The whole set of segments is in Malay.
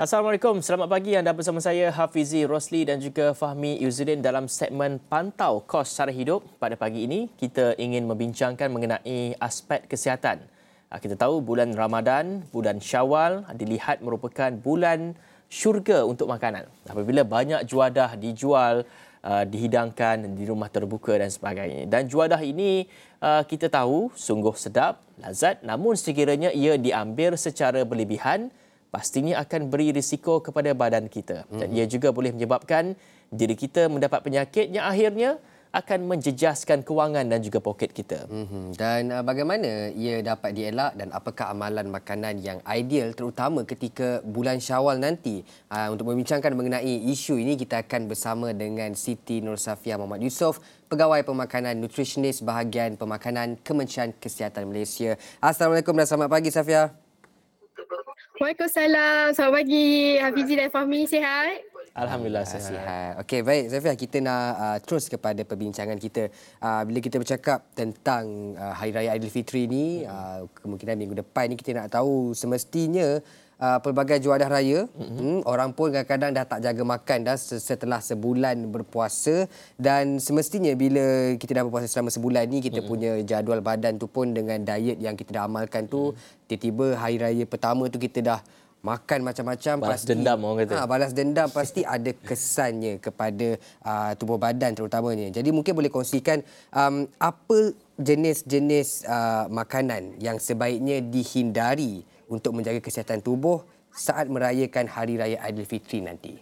Assalamualaikum, selamat pagi. Anda bersama saya Hafizi Rosli dan juga Fahmi Izzuddin dalam segmen Pantau Kos Sara Hidup. Pada pagi ini, kita ingin membincangkan mengenai aspek kesihatan. Kita tahu bulan Ramadan, bulan Syawal dilihat merupakan bulan syurga untuk makanan. Apabila banyak juadah dijual, dihidangkan di rumah terbuka dan sebagainya. Dan juadah ini kita tahu sungguh sedap, lazat, namun sekiranya ia diambil secara berlebihan, pastinya akan beri risiko kepada badan kita. Dan ia juga boleh menyebabkan diri kita mendapat penyakit yang akhirnya akan menjejaskan kewangan dan juga poket kita. Dan bagaimana ia dapat dielak dan apakah amalan makanan yang ideal terutama ketika bulan Syawal nanti? Untuk membincangkan mengenai isu ini, kita akan bersama dengan Siti Nur Safia Muhammad Yusof, Pegawai Pemakanan Nutritionist Bahagian Pemakanan Kementerian Kesihatan Malaysia. Assalamualaikum dan selamat pagi, Safia. Waalaikumsalam. Selamat pagi. Hafizi dan Fahmi sihat? Alhamdulillah sihat. Okey, baik Safia, kita nak terus kepada perbincangan kita. Bila kita bercakap tentang Hari Raya Aidilfitri ni, kemungkinan minggu depan ni, kita nak tahu semestinya pelbagai juadah raya, orang pun kadang-kadang dah tak jaga makan dah setelah sebulan berpuasa, dan semestinya bila kita dah berpuasa selama sebulan ni, kita punya jadual badan tu pun dengan diet yang kita dah amalkan tu, tiba-tiba hari raya pertama tu kita dah makan macam-macam, balas pasti dendam orang kata. Balas dendam pasti ada kesannya kepada tubuh badan terutamanya. Jadi mungkin boleh kongsikan apa jenis-jenis makanan yang sebaiknya dihindari untuk menjaga kesihatan tubuh saat merayakan Hari Raya Aidilfitri nanti.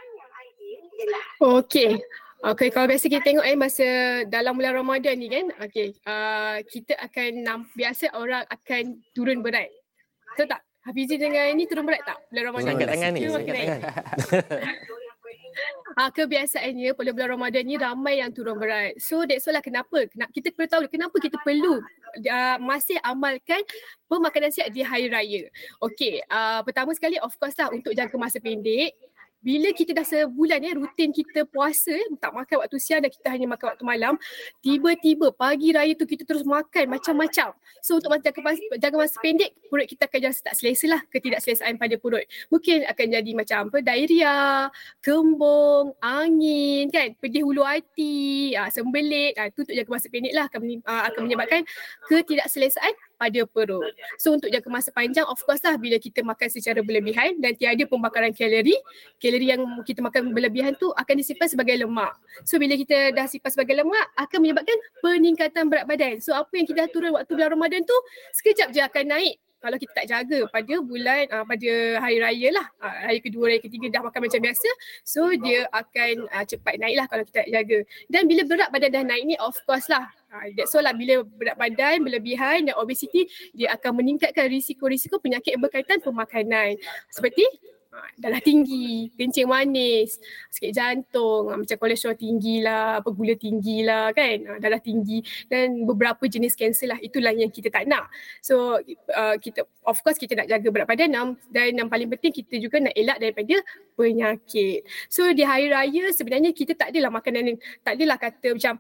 Okey. Okay, kalau biasa kita tengok masa dalam bulan Ramadan ni kan, kita akan biasa orang akan turun berat. Betul tak? Hafizi dengan ini turun berat tak bulan Ramadan? Angkat tangan ni, angkat tangan. Kebiasaannya pada bulan Ramadan ni ramai yang turun berat. So that's why lah kenapa kita perlu tahu kenapa kita perlu masih amalkan pemakanan sihat di hari raya. Okey, pertama sekali of course lah untuk jangka masa pendek. Bila kita dah sebulan rutin kita puasa, tak makan waktu siang dan kita hanya makan waktu malam, tiba-tiba pagi raya tu kita terus makan macam-macam. So untuk jangka masa pendek, perut kita akan jadi tak selesa lah, ketidakselesaan pada perut. Mungkin akan jadi macam diarrhea, kembung, angin, kan, pedih hulu hati, sembelit. Itu untuk jangka masa pendek lah akan menyebabkan ketidakselesaan pada perut. So untuk jangka masa panjang, of course lah bila kita makan secara berlebihan dan tiada pembakaran kalori yang kita makan berlebihan tu akan disimpan sebagai lemak. So bila kita dah simpan sebagai lemak, akan menyebabkan peningkatan berat badan. So apa yang kita dah turun waktu bulan Ramadan tu, sekejap je akan naik kalau kita tak jaga pada pada hari raya lah. Hari kedua, hari ketiga dah makan macam biasa. So dia akan cepat naik lah kalau kita tak jaga. Dan bila berat badan dah naik ni, of course lah, that's all lah, bila berat badan berlebihan dan obesiti, dia akan meningkatkan risiko-risiko penyakit berkaitan pemakanan. Seperti darah tinggi, kencing manis, sakit jantung, macam kolesterol tinggi lah, gula tinggi lah kan, darah tinggi dan beberapa jenis kanser lah. Itulah yang kita tak nak. So kita of course kita nak jaga berat badan dan yang paling penting kita juga nak elak daripada penyakit. So di hari raya sebenarnya kita tak adalah tak adalah kata macam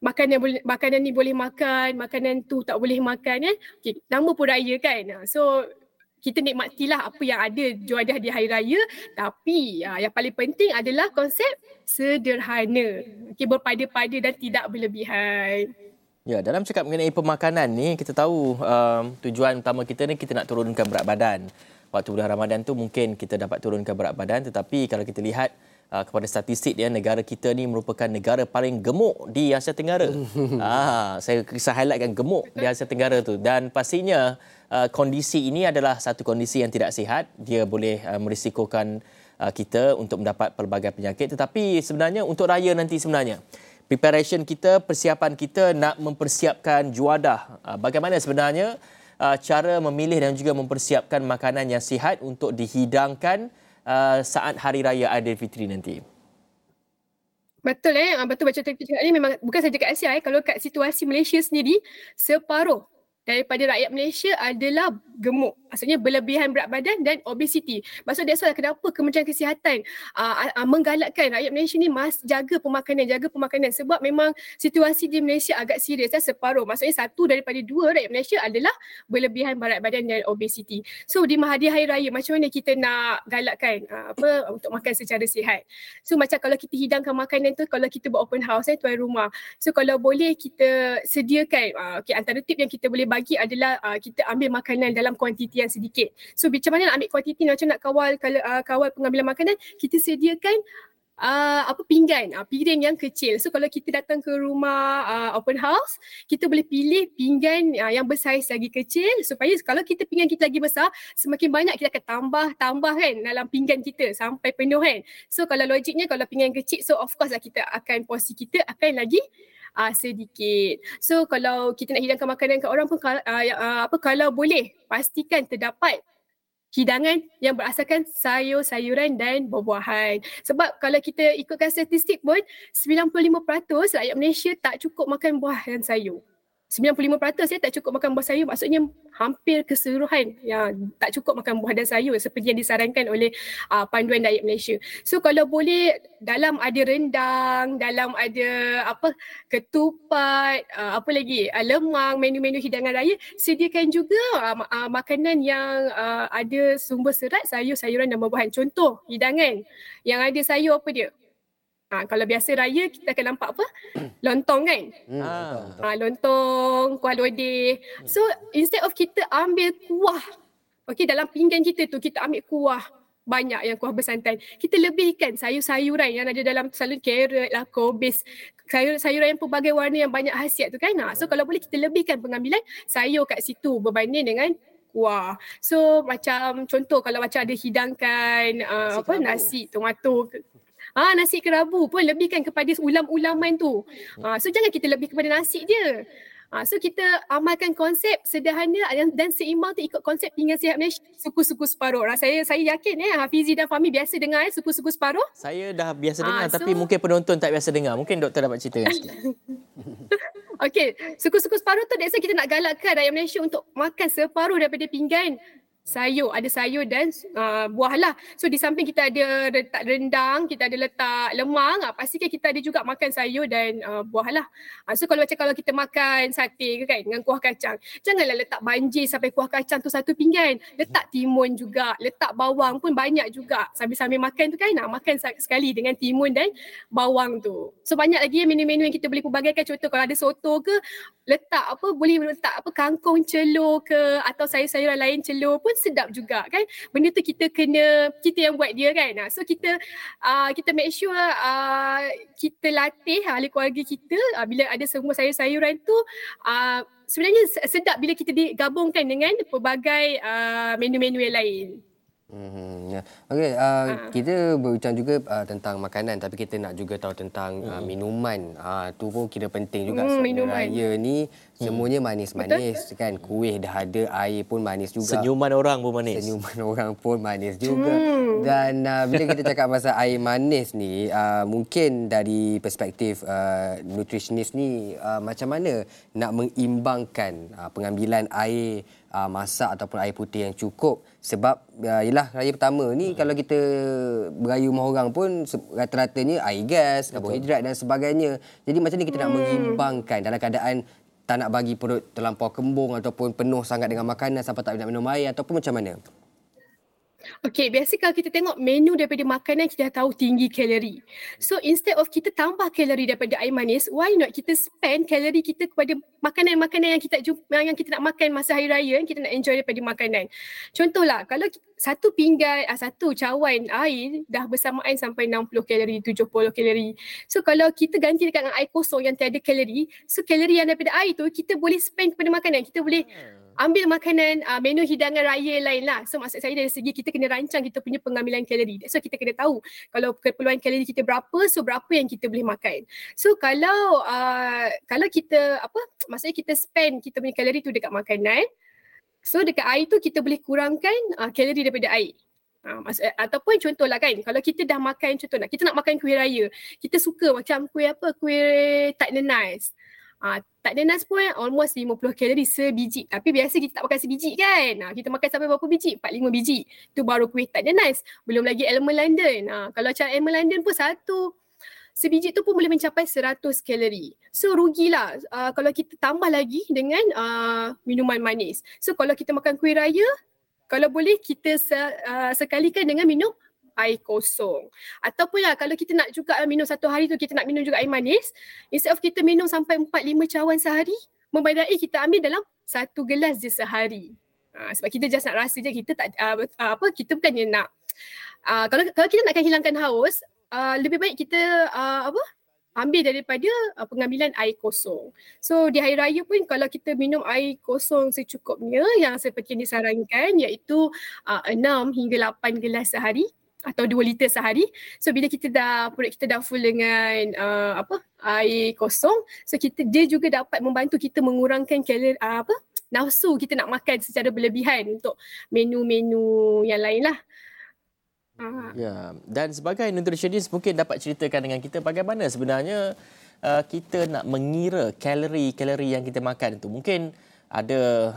makanan ni boleh makan, makanan tu tak boleh makan kan. Okay, nama pun raya kan. So kita nikmatilah apa yang ada juadah di hari raya, tapi yang paling penting adalah konsep sederhana. Okay, berpada-pada dan tidak berlebihan. Ya, dalam cakap mengenai pemakanan ni, kita tahu tujuan utama kita ni kita nak turunkan berat badan. Waktu bulan Ramadan tu mungkin kita dapat turunkan berat badan, tetapi kalau kita lihat kepada statistik dia, negara kita ni merupakan negara paling gemuk di Asia Tenggara. Saya highlightkan gemuk di Asia Tenggara tu, dan pastinya kondisi ini adalah satu kondisi yang tidak sihat. Dia boleh merisikokan kita untuk mendapat pelbagai penyakit. Tetapi sebenarnya untuk raya nanti sebenarnya, preparation kita, persiapan kita nak mempersiapkan juadah. Bagaimana sebenarnya cara memilih dan juga mempersiapkan makanan yang sihat untuk dihidangkan saat Hari Raya Aidilfitri nanti? Betul betul macam tadi cakap ni, memang bukan saja kat Asia kalau kat situasi Malaysia sendiri, separuh daripada rakyat Malaysia adalah gemuk. Maksudnya berlebihan berat badan dan obesiti. Maksud that's why kenapa Kementerian Kesihatan menggalakkan rakyat Malaysia ni jaga pemakanan sebab memang situasi di Malaysia agak serius separuh. Maksudnya 1 daripada 2 rakyat Malaysia adalah berlebihan berat badan dan obesiti. So di hari raya macam mana kita nak galakkan untuk makan secara sihat. So macam kalau kita hidangkan makanan tu, kalau kita buat open house tuan rumah. So kalau boleh kita sediakan antara tip yang kita boleh bagi adalah kita ambil makanan dalam kuantiti yang sedikit. So macam mana nak ambil kuantiti, macam nak kawal pengambilan makanan, kita sediakan piring yang kecil. So kalau kita datang ke rumah open house, kita boleh pilih pinggan yang bersaiz lagi kecil supaya kalau kita pinggan kita lagi besar, semakin banyak kita akan tambah kan dalam pinggan kita sampai penuh kan. So kalau logiknya kalau pinggan kecil, so of course lah kita akan porsi kita akan lagi sedikit. So kalau kita nak hidangkan makanan ke orang pun kalau boleh pastikan terdapat hidangan yang berasaskan sayur-sayuran dan buah-buahan. Sebab kalau kita ikutkan statistik pun 95% rakyat Malaysia tak cukup makan buah dan sayur. 95% tak cukup makan buah sayur, maksudnya hampir keseluruhan yang tak cukup makan buah dan sayur seperti yang disarankan oleh panduan diet Malaysia. So kalau boleh dalam ada rendang, dalam ada ketupat, lemang, menu-menu hidangan raya, sediakan juga makanan yang ada sumber serat, sayur-sayuran dan buah-buahan. Contoh hidangan yang ada sayur apa dia? Kalau biasa raya kita akan nampak lontong kan? Lontong, kuah lodeh. So instead of kita ambil kuah, dalam pinggan kita tu kita ambil kuah banyak yang kuah bersantan, kita lebihkan sayur-sayuran yang ada dalam, selalu carrot lah, kobis, sayur-sayuran yang pelbagai warna yang banyak khasiat tu kan. So kalau boleh kita lebihkan pengambilan sayur kat situ berbanding dengan kuah. So macam contoh kalau macam ada hidangkan nasi tomato, nasi kerabu pun lebihkan kepada ulam-ulaman tu. So jangan kita lebih kepada nasi je. So kita amalkan konsep sederhana dan seimbang tu ikut konsep pinggan sihat Malaysia, suku-suku separuh. Saya yakin Hafizi dan Fahmi biasa dengar suku-suku separuh. Saya dah biasa dengar tapi mungkin penonton tak biasa dengar. Mungkin doktor dapat ceritakan sikit. Okey, suku-suku separuh tu that's why kita nak galakkan rakyat Malaysia untuk makan separuh daripada pinggan sayur, ada sayur dan buah lah. So di samping kita ada letak rendang, kita ada letak lemang, pastikan kita ada juga makan sayur dan buah lah. So kalau kita makan sate ke kan dengan kuah kacang, janganlah letak banjir sampai kuah kacang tu satu pinggan. Letak timun juga, letak bawang pun banyak juga. Sambil-sambil makan tu kan, makan sekali dengan timun dan bawang tu. So banyak lagi menu-menu yang kita boleh pelbagaikan. Contoh kalau ada soto ke, boleh letak kangkung celur ke atau sayur-sayuran lain celur pun sedap juga kan. Benda tu kita yang buat dia kan. So kita make sure kita latih ahli keluarga kita bila ada semua sayur-sayuran tu sebenarnya sedap bila kita digabungkan dengan pelbagai menu-menu yang lain. Okey, kita berbincang juga tentang makanan tapi kita nak juga tahu tentang minuman. Tu pun kira penting juga sebab raya ni semuanya manis-manis kan. Kuih dah ada, air pun manis juga. Senyuman orang pun manis juga. Dan bila kita cakap pasal air manis ni, mungkin dari perspektif nutritionist ni macam mana nak mengimbangkan pengambilan air masak ataupun air putih yang cukup, sebab yelah raya pertama ni kalau kita beraya rumah orang pun rata-ratanya air gas, karbohidrat dan sebagainya. Jadi macam ni kita nak mengimbangkan dalam keadaan tak nak bagi perut terlampau kembung ataupun penuh sangat dengan makanan sampai tak nak minum air, ataupun macam mana? Okey, biasa kalau kita tengok menu daripada makanan kita dah tahu tinggi kalori. So instead of kita tambah kalori daripada air manis, why not kita spend kalori kita kepada makanan-makanan yang kita nak makan masa hari raya, yang kita nak enjoy daripada makanan. Contohlah, kalau satu pinggan, satu cawan air dah bersamaan sampai 60 kalori, 70 kalori. So kalau kita ganti dengan air kosong yang tiada kalori, so kalori yang daripada air tu kita boleh spend kepada makanan. Kita boleh ambil makanan, menu hidangan raya lain lah. So maksud saya dari segi kita kena rancang kita punya pengambilan kalori. So kita kena tahu kalau keperluan kalori kita berapa, so berapa yang kita boleh makan. So kalau kita maksudnya kita spend kita punya kalori tu dekat makanan, so dekat air tu kita boleh kurangkan kalori daripada air. Ataupun contohlah kan, kalau kita dah makan, kita nak makan kuih raya, kita suka macam kuih tak nanas. Tak ada nas pun almost 50 kalori sebiji. Tapi biasa kita tak makan sebiji kan. Kita makan sampai berapa biji? 4-5 biji. Itu baru kuih tak ada nas. Belum lagi almond London. Kalau macam almond London pun sebiji tu pun boleh mencapai 100 kalori. So rugilah kalau kita tambah lagi dengan minuman manis. So kalau kita makan kuih raya, kalau boleh kita sekalikan dengan minum air kosong. Ataupun kalau kita nak juga minum satu hari tu, kita nak minum juga air manis, instead of kita minum sampai 4-5 cawan sehari, memadai kita ambil dalam 1 gelas je sehari. Sebab kita just nak rasa je, kita tak kita bukannya nak kalau kita nakkan hilangkan haus, lebih baik kita ambil daripada pengambilan air kosong. So di hari raya pun kalau kita minum air kosong secukupnya, yang seperti yang disarankan iaitu 6 hingga 8 gelas sehari atau 2 liter sehari. So bila perut kita dah full dengan air kosong, so dia juga dapat membantu kita mengurangkan nafsu kita nak makan secara berlebihan untuk menu-menu yang lain lah. Ya, dan sebagai nutritionist mungkin dapat ceritakan dengan kita bagaimana sebenarnya kita nak mengira kalori yang kita makan itu. Mungkin ada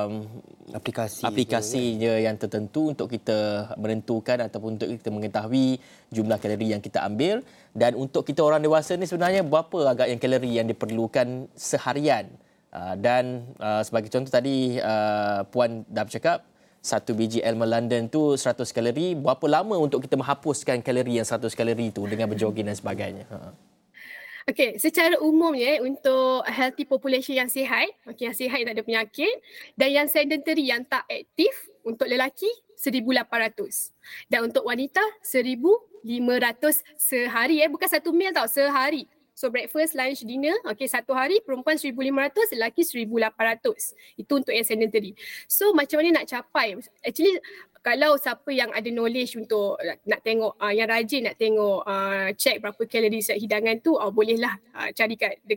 aplikasi yang tertentu untuk kita menentukan ataupun untuk kita mengetahui jumlah kalori yang kita ambil, dan untuk kita orang dewasa ni sebenarnya berapa agak yang kalori yang diperlukan seharian. Dan sebagai contoh tadi Puan dah bercakap 1 biji almond London tu 100 kalori. Berapa lama untuk kita menghapuskan kalori yang 100 kalori tu dengan berjoging dan sebagainya? Okey, secara umumnya untuk healthy population yang sihat, yang sihat yang tak ada penyakit, dan yang sedentary yang tak aktif, untuk lelaki 1,800 dan untuk wanita 1,500 sehari, bukan satu meal tau, sehari. So breakfast, lunch, dinner, satu hari perempuan 1,500, lelaki 1,800. Itu untuk yang sedentary. So macam mana nak capai? Actually kalau siapa yang ada knowledge untuk nak tengok, yang rajin nak tengok check berapa kalori setiap hidangan tu, bolehlah cari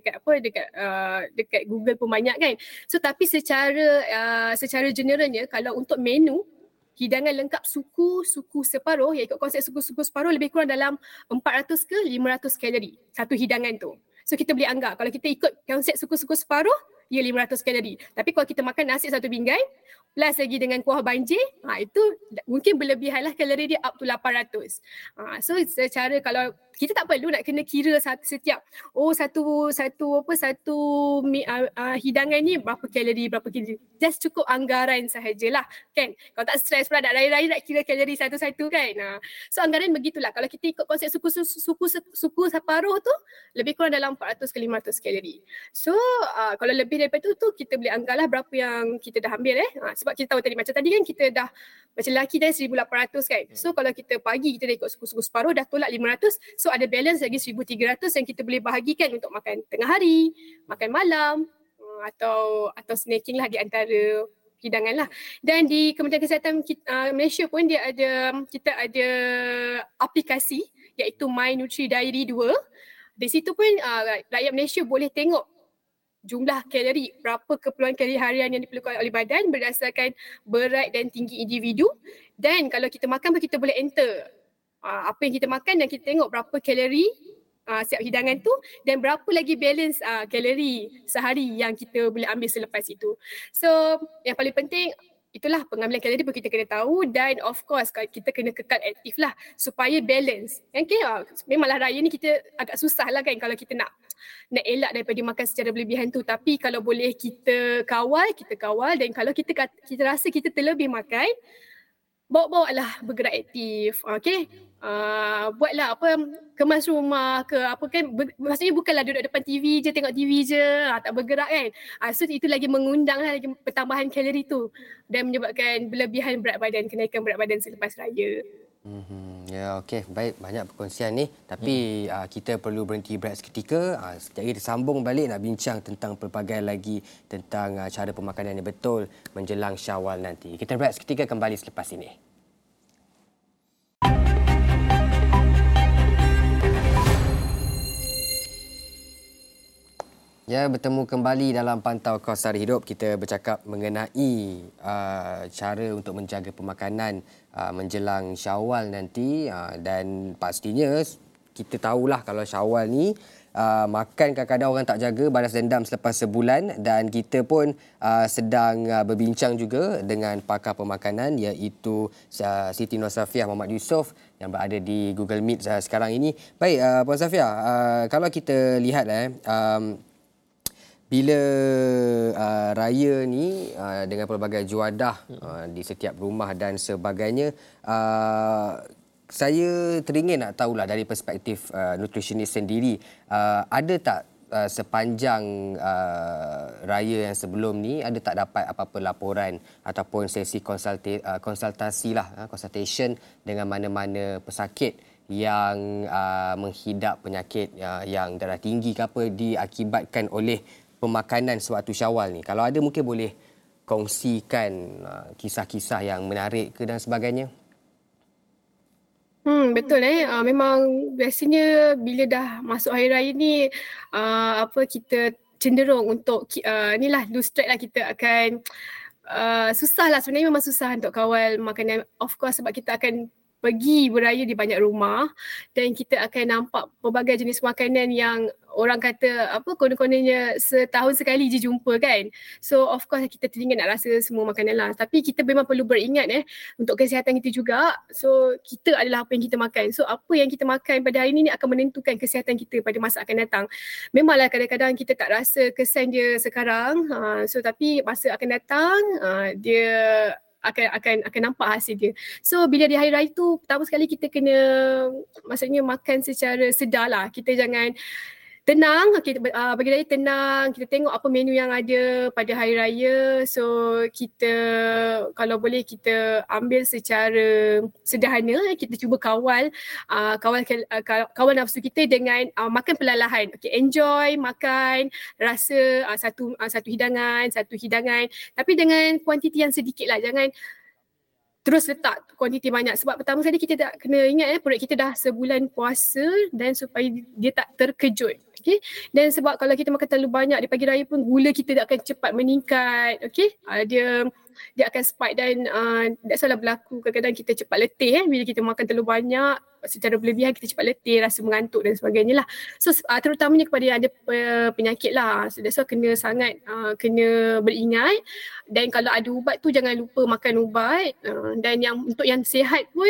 dekat Google pun banyak kan. So tapi secara generalnya, kalau untuk menu hidangan lengkap suku separuh, yang ikut konsep suku separuh, lebih kurang dalam 400 ke 500 kalori satu hidangan tu. So kita boleh anggap kalau kita ikut konsep suku separuh, 500 kalori. Tapi kalau kita makan nasi satu pinggan plus lagi dengan kuah banjir, itu mungkin berlebihan lah, kalori dia up to 800. So secara kalau kita tak perlu nak kena kira setiap satu hidangan ni berapa kalori. Just cukup anggaran sahajalah kan. Kalau tak stres pula nak raya-raya nak kira kalori satu-satu kan. So anggaran begitulah. Kalau kita ikut konsep suku separuh tu, lebih kurang dalam 400 ke 500 kalori. So kalau lebih daripada tu kita boleh anggaplah berapa yang kita dah ambil sebab kita tahu tadi, macam tadi kan kita dah, macam lelaki dah 1,800 kan. So kalau kita pagi kita dah ikut suku separuh, dah tolak 500, so ada balance lagi 1,300 yang kita boleh bahagikan untuk makan tengah hari, makan malam, atau snacking lah di antara hidangan lah. Dan di Kementerian Kesihatan Malaysia pun kita ada aplikasi iaitu My Nutri Diary 2. Di situ pun rakyat Malaysia boleh tengok jumlah kalori, berapa keperluan kalori harian yang diperlukan oleh badan berdasarkan berat dan tinggi individu. Dan kalau kita makan pun kita boleh enter apa yang kita makan, dan kita tengok berapa kalori setiap hidangan tu, dan berapa lagi balance kalori sehari yang kita boleh ambil selepas itu. So yang paling penting itulah, pengambilan kalori pun kita kena tahu, dan of course kita kena kekal aktif lah supaya balance. Memanglah raya ni kita agak susah lah kan kalau kita nak elak daripada makan secara berlebihan tu. Tapi kalau boleh kita kawal, dan kalau kita rasa kita terlebih makan, bawa lah bergerak aktif. Buatlah kemas rumah ke apa kan, maksudnya bukanlah duduk depan TV je, tengok TV je, tak bergerak kan. So itu lagi mengundang lagi pertambahan kalori tu, dan menyebabkan berlebihan berat badan, kenaikan berat badan selepas raya. Ya, okey, baik, banyak perkongsian ni, tapi kita perlu berhenti berehat seketika. Sekejap lagi kita sambung balik nak bincang tentang pelbagai lagi tentang cara pemakanan yang betul menjelang Syawal nanti. Kita berehat seketika, kembali selepas ini. Ya, bertemu kembali dalam Pantau Kos Sari Hidup. Kita bercakap mengenai cara untuk menjaga pemakanan menjelang Syawal nanti, dan pastinya kita tahulah kalau Syawal ni makan kadang-kadang orang tak jaga, balas dendam selepas sebulan, dan kita pun sedang berbincang juga dengan pakar pemakanan iaitu Siti Nur Safiah Muhammad Yusof yang berada di Google Meet sekarang ini. Baik, Puan Safiah, kalau kita lihat bila raya ni dengan pelbagai juadah di setiap rumah dan sebagainya, saya teringin nak tahulah dari perspektif nutritionist sendiri, ada tak sepanjang raya yang sebelum ni, ada tak dapat apa-apa laporan ataupun sesi consultation dengan mana-mana pesakit yang menghidap penyakit yang darah tinggi ke apa diakibatkan oleh pemakanan sewaktu Syawal ni? Kalau ada mungkin boleh kongsikan kisah-kisah yang menarik ke dan sebagainya. Betul memang biasanya bila dah masuk hari raya ni kita cenderung untuk inilah lose track lah, kita akan susah lah, sebenarnya memang susah untuk kawal makanan, of course, sebab kita akan pergi beraya di banyak rumah dan kita akan nampak pelbagai jenis makanan yang orang kata konon-kononnya setahun sekali je jumpa kan. So of course kita teringin nak rasa semua makanan lah. Tapi kita memang perlu beringat untuk kesihatan kita juga. So kita adalah apa yang kita makan. So apa yang kita makan pada hari ini akan menentukan kesihatan kita pada masa akan datang. Memanglah kadang-kadang kita tak rasa kesan dia sekarang. So tapi masa akan datang dia akan nampak hasil dia. So bila di hari raya tu, pertama sekali kita kena maksudnya makan secara sedar lah. Kita jangan tenang, bagi raya tenang, kita tengok apa menu yang ada pada hari raya. So kita kalau boleh kita ambil secara sederhana, kita cuba kawal nafsu kita dengan makan perlahan-lahan. Okay, enjoy makan, rasa satu hidangan, tapi dengan kuantiti yang sedikit lah, jangan terus letak kuantiti banyak. Sebab pertama sekali kita tak kena ingat perut kita dah sebulan puasa dan supaya dia tak terkejut. Okay? Dan sebab kalau kita makan terlalu banyak di pagi raya pun gula kita tak akan cepat meningkat. Okay? Dia akan spike dan that's why berlaku kadang-kadang kita cepat letih bila kita makan terlalu banyak secara berlebihan, kita cepat letih, rasa mengantuk dan sebagainya lah. So terutamanya kepada yang ada penyakit lah. So that's why kena sangat kena beringat, dan kalau ada ubat tu jangan lupa makan ubat, dan yang untuk yang sihat pun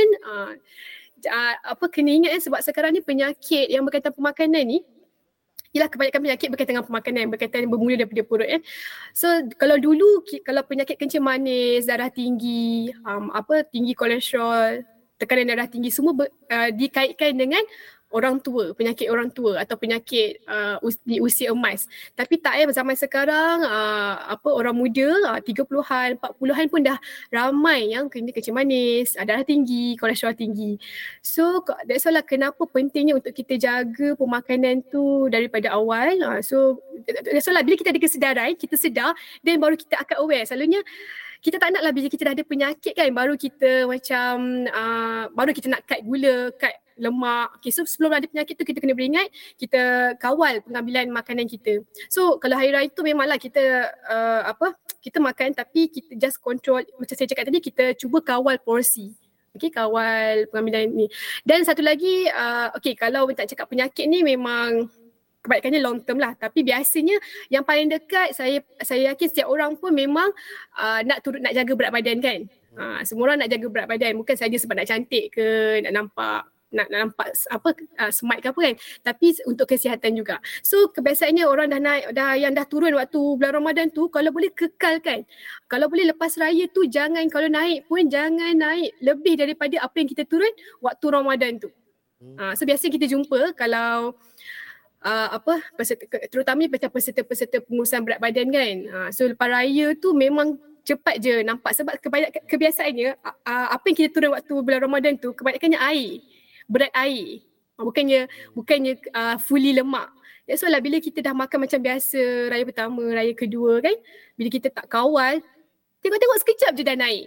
kena ingat sebab sekarang ni penyakit yang berkaitan pemakanan ni ialah kebanyakan penyakit berkaitan dengan pemakanan, berkaitan bermula daripada perut So kalau dulu kalau penyakit kencing manis, darah tinggi, tinggi kolesterol, tekanan darah tinggi, semua dikaitkan dengan orang tua, penyakit orang tua atau penyakit di usia emas. Tapi tak zaman sekarang orang muda 30-an, 40-an pun dah ramai yang kena kencing manis, darah tinggi, kolesterol tinggi. So that's why lah kenapa pentingnya untuk kita jaga pemakanan tu daripada awal. So that's why lah bila kita ada kesedaran, kita sedar, dan baru kita akan aware. Selalunya kita tak naklah bila kita dah ada penyakit kan, baru kita macam baru kita nak cut gula, cut lemak. Okay, so sebelum ada penyakit tu kita kena beringat, kita kawal pengambilan makanan kita. So kalau hari raya tu memanglah kita kita makan, tapi kita just control, macam saya cakap tadi, kita cuba kawal porsi. Okay, kawal pengambilan ni. Dan satu lagi, kalau tak cakap penyakit ni memang kebanyakannya long term lah, tapi biasanya yang paling dekat saya yakin setiap orang pun memang nak jaga berat badan kan. Semua orang nak jaga berat badan, bukan saja sebab nak cantik ke, nak nampak smart ke apa kan, tapi untuk kesihatan juga. So kebiasaannya orang yang dah turun waktu bulan Ramadan tu, kalau boleh kekalkan. Kalau boleh lepas raya tu kalau naik pun jangan naik lebih daripada apa yang kita turun waktu Ramadan tu. So biasa kita jumpa kalau terutamanya macam peserta pengurusan berat badan kan. So lepas raya tu memang cepat je nampak, sebab kebiasaannya apa yang kita turun waktu bulan Ramadan tu kebanyakannya air, berat air. Bukannya fully lemak. That's why lah bila kita dah makan macam biasa raya pertama, raya kedua kan, bila kita tak kawal, tengok-tengok sekejap je dah naik.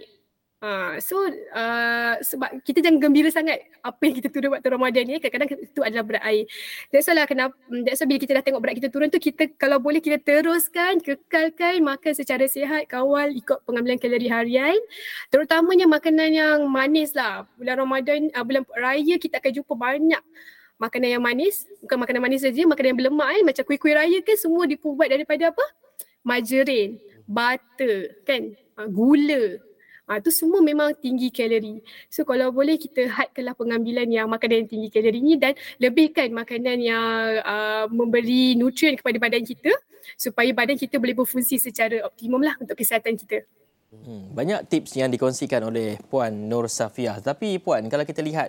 Sebab kita jangan gembira sangat apa yang kita turun waktu Ramadan ni, kadang-kadang itu adalah berat air. That's why bila kita dah tengok berat kita turun tu, kita kalau boleh kita teruskan, kekalkan makan secara sihat, kawal ikut pengambilan kalori harian, terutamanya makanan yang manis lah. Bulan Ramadan, bulan raya kita akan jumpa banyak makanan yang manis, bukan makanan manis saja, makanan yang berlemak macam kuih-kuih raya kan semua dibuat daripada apa? Margarin, butter kan, gula. Tu semua memang tinggi kalori. So kalau boleh kita hadkanlah pengambilan yang makanan yang tinggi kalori ni dan lebihkan makanan yang memberi nutrien kepada badan kita supaya badan kita boleh berfungsi secara optimum lah untuk kesihatan kita. Banyak tips yang dikongsikan oleh Puan Nur Safiah. Tapi Puan, kalau kita lihat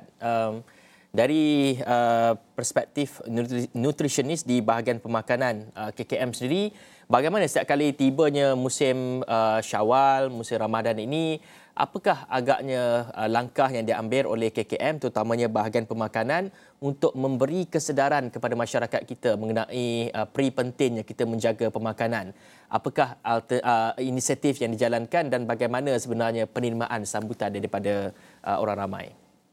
dari perspektif nutritionist di bahagian pemakanan KKM sendiri, bagaimana setiap kali tibanya musim Syawal, musim Ramadan ini, apakah agaknya langkah yang diambil oleh KKM terutamanya bahagian pemakanan untuk memberi kesedaran kepada masyarakat kita mengenai pentingnya kita menjaga pemakanan? Apakah inisiatif yang dijalankan dan bagaimana sebenarnya penerimaan sambutan daripada orang ramai?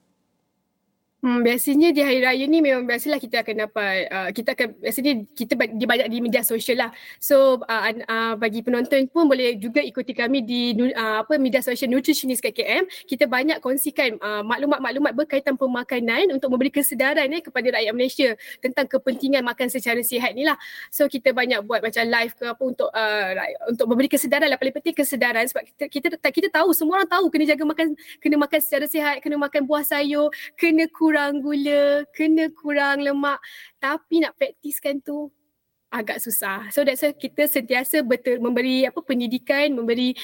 Biasanya di hari raya ni memang biasalah kita akan dapat biasanya kita banyak di media sosial lah. So bagi penonton pun boleh juga ikuti kami di media sosial Nutritionist KKM. Kita banyak kongsikan maklumat-maklumat berkaitan pemakanan untuk memberi kesedaran kepada rakyat Malaysia tentang kepentingan makan secara sihat ni lah. So kita banyak buat macam live ke apa untuk memberi kesedaran lah. Paling penting kesedaran sebab kita tahu, semua orang tahu kena makan secara sihat, kena makan buah sayur, kena kurang gula, kena kurang lemak, tapi nak praktiskan tu agak susah. So that's why kita sentiasa memberi pendidikan, memberi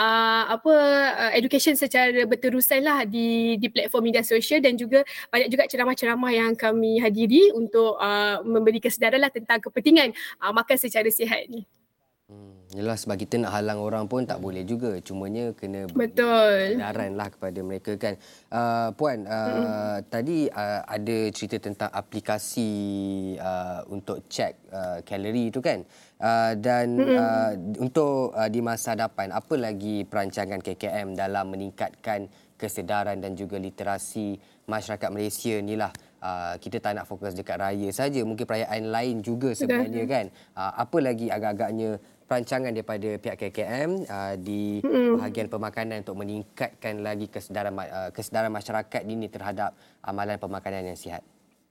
education secara berterusan lah di platform media sosial dan juga banyak juga ceramah-ceramah yang kami hadiri untuk memberi kesedaran lah tentang kepentingan makan secara sihat ni. Yelah, sebab kita nak halang orang pun tak boleh juga. Cumanya kena kesedaran lah kepada mereka kan. Puan, tadi ada cerita tentang aplikasi untuk cek kalori tu kan. Untuk di masa hadapan, apa lagi perancangan KKM dalam meningkatkan kesedaran dan juga literasi masyarakat Malaysia ni lah? Kita tak nak fokus dekat raya saja, mungkin perayaan lain juga sebenarnya kan. Apa lagi agak-agaknya perancangan daripada pihak KKM di bahagian pemakanan untuk meningkatkan lagi kesedaran masyarakat ini terhadap amalan pemakanan yang sihat?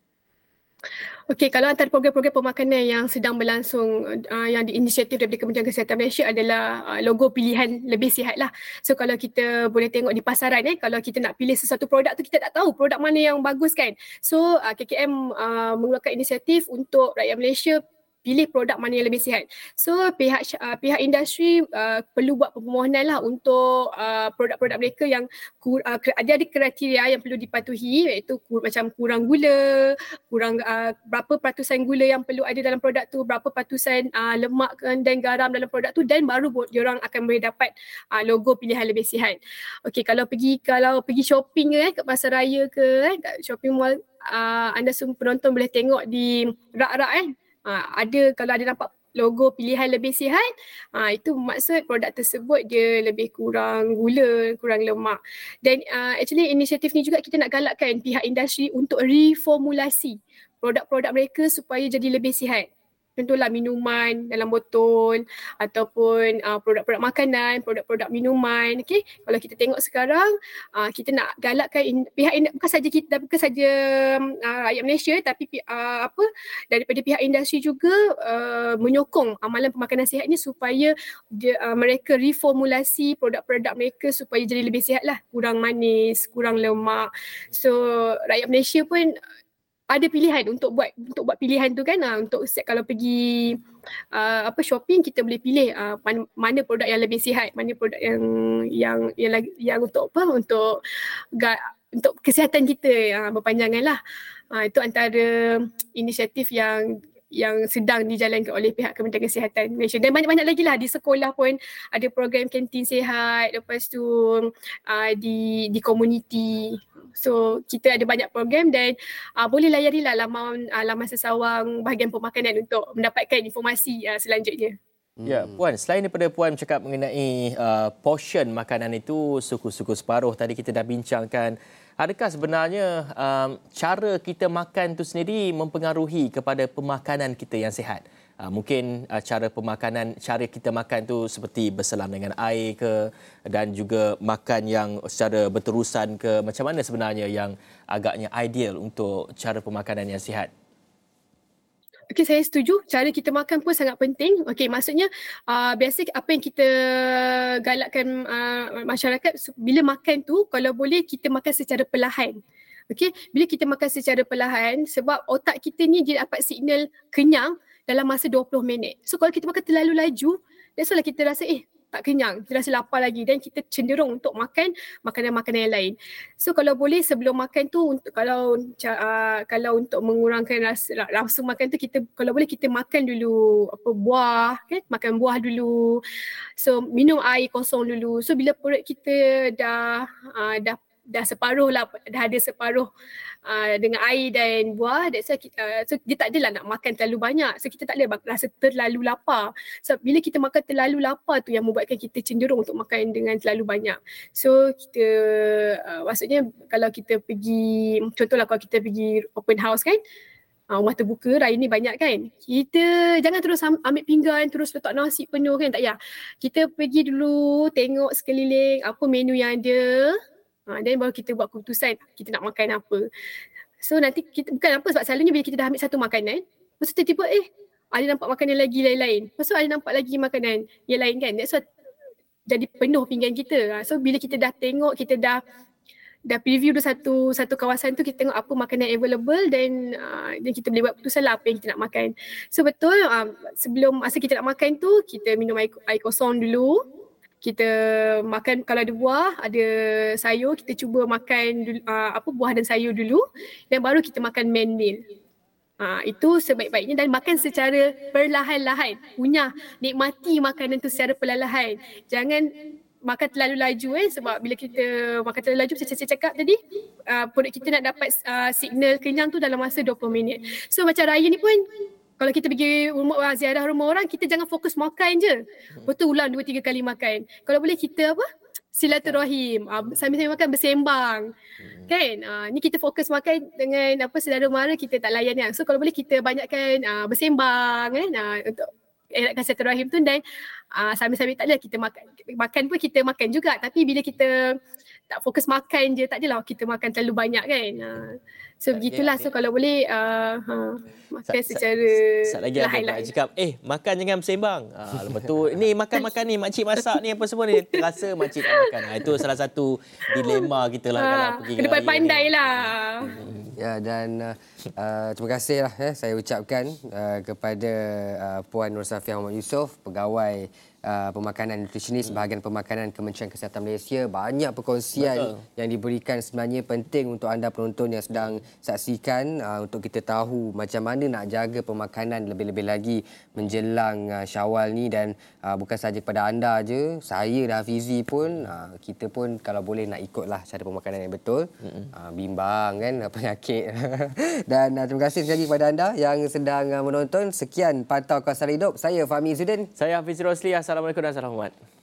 Okey, kalau antara program-program pemakanan yang sedang berlangsung yang diinisiatif daripada Kementerian Kesihatan Malaysia adalah logo pilihan lebih sihat lah. So kalau kita boleh tengok di pasaran kalau kita nak pilih sesuatu produk tu, kita tak tahu produk mana yang bagus kan. So KKM mengeluarkan inisiatif untuk rakyat Malaysia pilih produk mana yang lebih sihat. So pihak industri perlu buat permohonan lah untuk produk-produk mereka yang ada kriteria yang perlu dipatuhi, iaitu macam kurang gula, kurang berapa peratusan gula yang perlu ada dalam produk tu, berapa peratusan lemak dan garam dalam produk tu, dan baru diorang akan boleh dapat logo pilihan lebih sihat. Okey, kalau pergi shopping ke kat pasar raya ke kat shopping mall, anda semua penonton boleh tengok di rak-rak kalau ada nampak logo pilihan lebih sihat, itu maksud produk tersebut dia lebih kurang gula, kurang lemak. Dan actually inisiatif ni juga kita nak galakkan pihak industri untuk reformulasi produk-produk mereka supaya jadi lebih sihat. Contohlah minuman dalam botol ataupun produk-produk makanan, produk-produk minuman. Okay? Kalau kita tengok sekarang, kita nak galakkan bukan saja rakyat Malaysia, tapi daripada pihak industri juga menyokong amalan pemakanan sihat ni supaya mereka reformulasi produk-produk mereka supaya jadi lebih sihat lah. Kurang manis, kurang lemak. So rakyat Malaysia pun ada pilihan untuk buat pilihan tu kan. Untuk kalau pergi shopping, kita boleh pilih mana produk yang lebih sihat, mana produk yang untuk untuk kesihatan kita berpanjangan lah. Itu antara inisiatif yang sedang dijalankan oleh pihak Kementerian Kesihatan Malaysia. Dan banyak-banyak lagi lah, di sekolah pun ada program kantin sihat, lepas tu di komuniti. So kita ada banyak program dan boleh layarilah laman sesawang bahagian pemakanan untuk mendapatkan informasi selanjutnya. Ya, Puan, selain daripada Puan bercakap mengenai portion makanan itu suku-suku separuh, tadi kita dah bincangkan, adakah sebenarnya cara kita makan tu sendiri mempengaruhi kepada pemakanan kita yang sihat? Mungkin cara pemakanan, cara kita makan tu seperti berselam dengan air ke, dan juga makan yang secara berterusan ke, macam mana sebenarnya yang agaknya ideal untuk cara pemakanan yang sihat? Okey, saya setuju. Cara kita makan pun sangat penting. Okey, maksudnya biasa apa yang kita galakkan masyarakat, bila makan tu kalau boleh kita makan secara perlahan. Okey, bila kita makan secara perlahan, sebab otak kita ni dia dapat signal kenyang dalam masa 20 minit. So kalau kita makan terlalu laju, that's why kita rasa tak kenyang, kita rasa lapar lagi dan kita cenderung untuk makan makanan-makanan yang lain. So kalau boleh sebelum makan tu, untuk kalau untuk mengurangkan rasa makan tu, kita kalau boleh kita makan dulu buah, kan? Makan buah dulu. So minum air kosong dulu. So bila perut kita dah separuh lah, dah ada separuh dengan air dan buah, that's why so dia tak adalah nak makan terlalu banyak. So kita tak boleh rasa terlalu lapar. So bila kita makan terlalu lapar tu yang membuatkan kita cenderung untuk makan dengan terlalu banyak. So kita maksudnya kalau kita pergi, contohlah kalau kita pergi open house kan, rumah terbuka, raya ni banyak kan. Kita jangan terus ambil pinggan, terus letak nasi penuh kan, tak payah. Kita pergi dulu, tengok sekeliling apa menu yang ada. Dan baru kita buat keputusan kita nak makan apa. So nanti kita, bukan apa, sebab selalunya bila kita dah ambil satu makanan, lepas tu tiba-tiba ada nampak makanan lagi lain-lain. Lepas tu ada nampak lagi makanan yang lain kan. That's why jadi penuh pinggan kita. So bila kita dah tengok, kita dah preview dulu satu kawasan tu, kita tengok apa makanan available dan kita boleh buat keputusan lah apa yang kita nak makan. So betul, sebelum masa kita nak makan tu, kita minum air kosong dulu. Kita makan, kalau ada buah, ada sayur, kita cuba makan buah dan sayur dulu, dan baru kita makan main meal. Itu sebaik-baiknya, dan makan secara perlahan-lahan. Nikmati makanan tu secara perlahan-lahan. Jangan makan terlalu laju sebab bila kita makan terlalu laju, macam saya cakap tadi, perut kita nak dapat signal kenyang tu dalam masa 20 minit. So macam raya ni pun, kalau kita pergi ziarah rumah orang, kita jangan fokus makan je. Betul, ulang 2-3 kali makan. Kalau boleh kita silaturahim, sambil-sambil makan bersembang. Kan? Ni kita fokus makan dengan saudara mara, kita tak layan yang. So kalau boleh kita banyakkan bersembang kan, untuk eratkan silaturahim tu, dan sambil-sambil tak adalah kita makan pun kita makan juga, tapi bila kita tak fokus makan je, tak adalah kita makan terlalu banyak kan. So begitulah. So kalau boleh makan secara lagi ada cakap, makan jangan bersembang. Lepas tu, ni makan ni, makcik masak ni apa semua ni, terasa makcik tak makan. Itu salah satu dilema kita lah kalau pergi kena pandai lah. Ya, dan terima kasih lah saya ucapkan kepada Puan Nur Safiah Muhammad Yusof, pegawai pemakanan nutrisionis bahagian pemakanan Kementerian Kesihatan Malaysia. Banyak perkongsian yang diberikan, sebenarnya penting untuk anda penonton yang sedang saksikan, untuk kita tahu macam mana nak jaga pemakanan lebih-lebih lagi menjelang Syawal ni. Dan bukan saja kepada anda je, saya dan Hafizi pun, kita pun kalau boleh nak ikutlah cara pemakanan yang betul. Bimbang kan penyakit. Dan terima kasih sekali kepada anda yang sedang menonton. Sekian Pantau Kuasa Hidup. Saya Fahmi Zudin. Saya Hafiz Rosli. Assalamualaikum dan salam hormat.